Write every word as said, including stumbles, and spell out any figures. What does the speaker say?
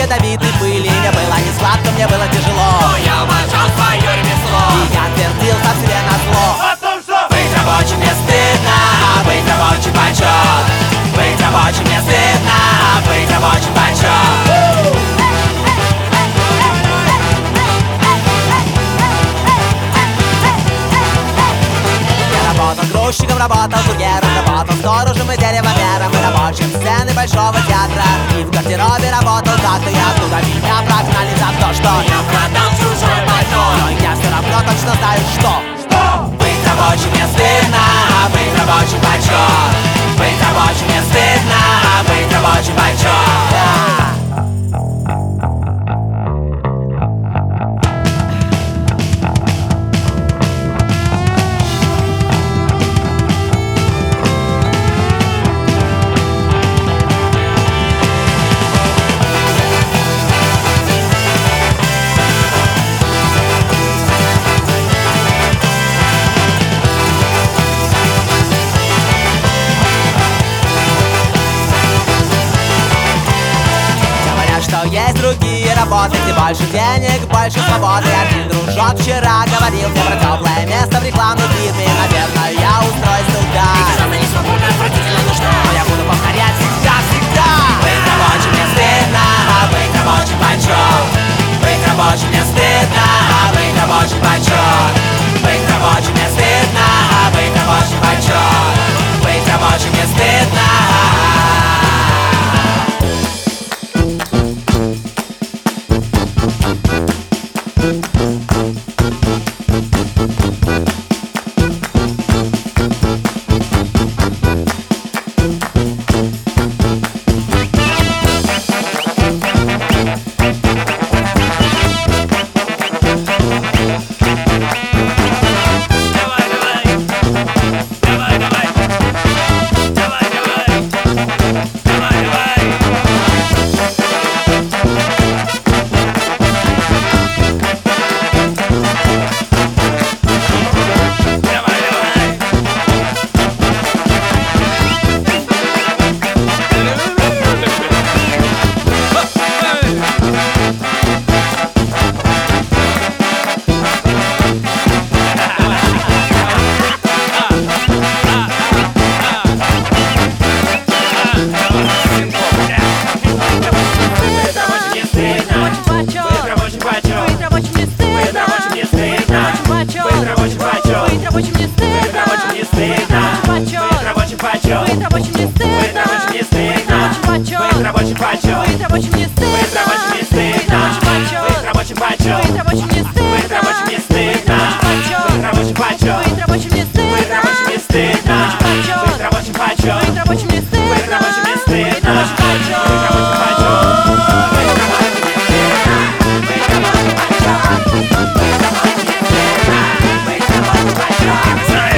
ядовитой пыли. Мне было не сладко, мне было тяжело, но я уважал свое ремесло. и я твердил сам себе назло о том, что быть рабочим не стыдно, а быть рабочим почет. Быть рабочим не стыдно, а быть рабочим почет. Работал грузчиком, работал курьером, работал сторожем и деревомером, и рабочим сцены Большого театра. И в гардеробе работал так-то, и оттуда меня прогнали за то, что я продал чужой батон. но я все равно точно знаю, что Что? Быть рабочим не стыдно, а быть рабочим почет. Быть рабочим не стыдно, а быть рабочим почет. что есть другие работы, где больше денег, больше свободы. Один дружок вчера говорил мне про теплое место в рекламной фирме. Наверное, я устроюсь туда. Ведь не свобода отвратительно нужна, но я буду повторять всегда, всегда. Быть рабочим не стыдно, а быть рабочим почет. Быть рабочим не стыдно, а быть рабочим почет. Быть рабочим не стыдно, а быть рабочим почет. Быть рабочим не стыдно. Right.